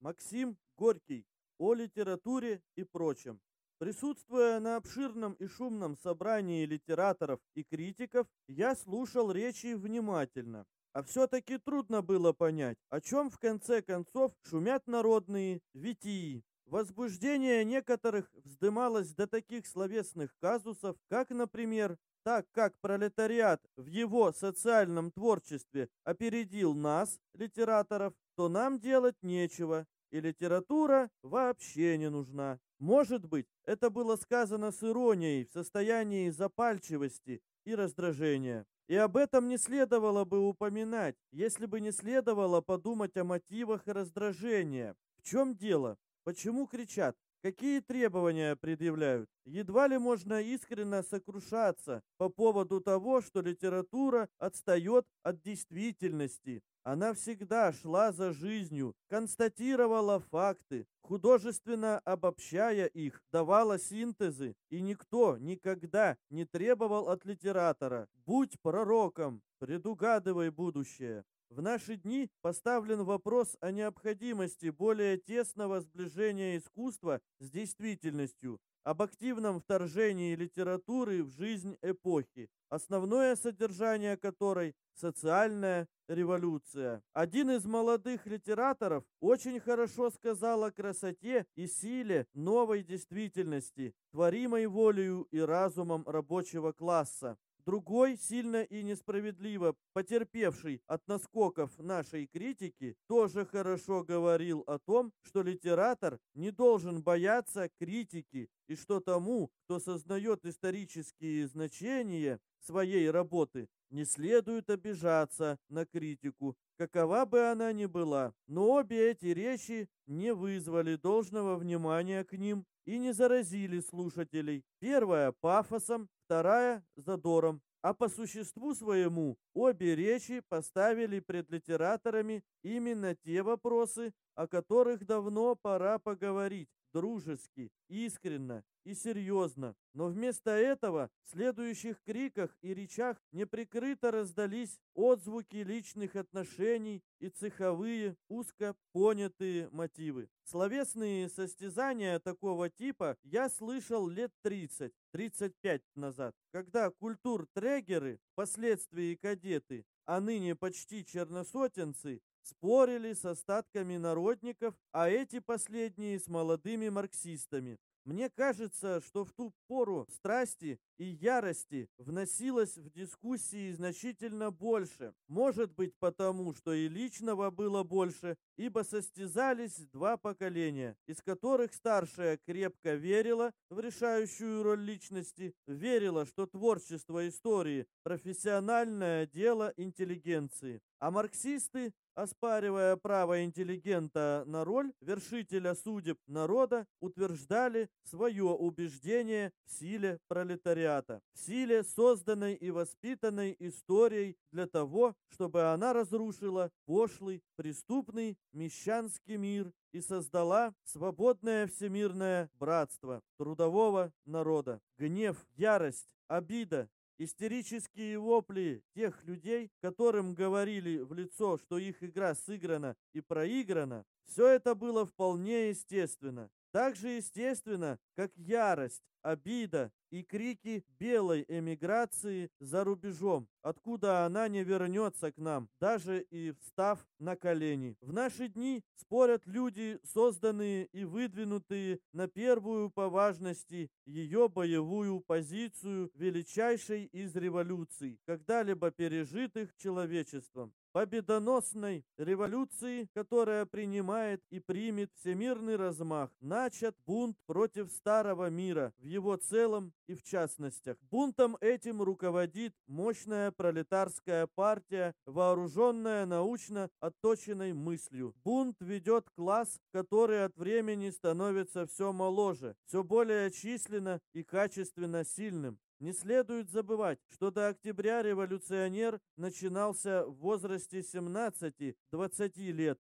Максим Горький о литературе и прочем. Присутствуя на обширном и шумном собрании литераторов и критиков, я слушал речи внимательно. А все-таки трудно было понять, о чем в конце концов шумят народные витии. Возбуждение некоторых вздымалось до таких словесных казусов, как, например, так как пролетариат в его социальном творчестве опередил нас, литераторов, то нам делать нечего, и литература вообще не нужна. Может быть, это было сказано с иронией в состоянии запальчивости и раздражения. И об этом не следовало бы упоминать, если бы не следовало подумать о мотивах раздражения. В чем дело? Почему кричат? Какие требования предъявляют? Едва ли можно искренне сокрушаться по поводу того, что литература отстает от действительности. Она всегда шла за жизнью, констатировала факты, художественно обобщая их, давала синтезы, и никто никогда не требовал от литератора: «Будь пророком, предугадывай будущее». В наши дни поставлен вопрос о необходимости более тесного сближения искусства с действительностью, об активном вторжении литературы в жизнь эпохи, основное содержание которой – социальная революция. Один из молодых литераторов очень хорошо сказал о красоте и силе новой действительности, творимой волею и разумом рабочего класса. Другой, сильно и несправедливо потерпевший от наскоков нашей критики, тоже хорошо говорил о том, что литератор не должен бояться критики и что тому, кто сознает исторические значения своей работы, не следует обижаться на критику, какова бы она ни была. Но обе эти речи не вызвали должного внимания к ним и не заразили слушателей. Первая пафосом, вторая задором. А по существу своему обе речи поставили пред литераторами именно те вопросы, о которых давно пора поговорить дружески, искренно и серьезно. Но вместо этого в следующих криках и речах неприкрыто раздались отзвуки личных отношений и цеховые, узко понятые мотивы. Словесные состязания такого типа я слышал лет 30-35 назад, когда культуртрегеры, впоследствии кадеты, а ныне почти черносотенцы, спорили с остатками народников, а эти последние с молодыми марксистами. Мне кажется, что в ту пору страсти и ярости вносилось в дискуссии значительно больше. Может быть потому, что и личного было больше, ибо состязались два поколения, из которых старшее крепко верило в решающую роль личности, верило, что творчество истории – профессиональное дело интеллигенции, а марксисты, оспаривая право интеллигента на роль вершителя судеб народа, утверждали свое убеждение в силе пролетариата, в силе, созданной и воспитанной историей для того, чтобы она разрушила пошлый, преступный мещанский мир и создала свободное всемирное братство трудового народа. Гнев, ярость, обида, истерические вопли тех людей, которым говорили в лицо, что их игра сыграна и проиграна, все это было вполне естественно. Так же естественно, как ярость, обида и крики белой эмиграции за рубежом, откуда она не вернется к нам, даже и встав на колени. В наши дни спорят люди, созданные и выдвинутые на первую по важности ее боевую позицию величайшей из революций, когда-либо пережитых человечеством. Победоносной революции, которая принимает и примет всемирный размах, начат бунт против старого мира в его целом и в частностях. Бунтом этим руководит мощная пролетарская партия, вооруженная научно отточенной мыслью. Бунт ведет класс, который от времени становится все моложе, все более численно и качественно сильным. Не следует забывать, что до октября революционер начинался в возрасте 17-20 лет,